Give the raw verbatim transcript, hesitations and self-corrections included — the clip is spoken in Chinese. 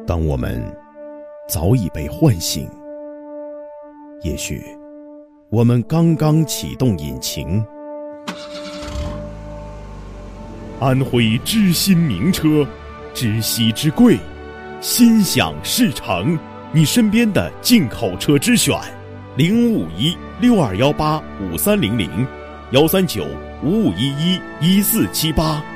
当我们早已被唤醒，也许我们刚刚启动引擎。安徽知新名车，知悉之贵，心想事成。你身边的进口车之选，零五五一六二幺八五三零零，幺三九五五一一一四七八。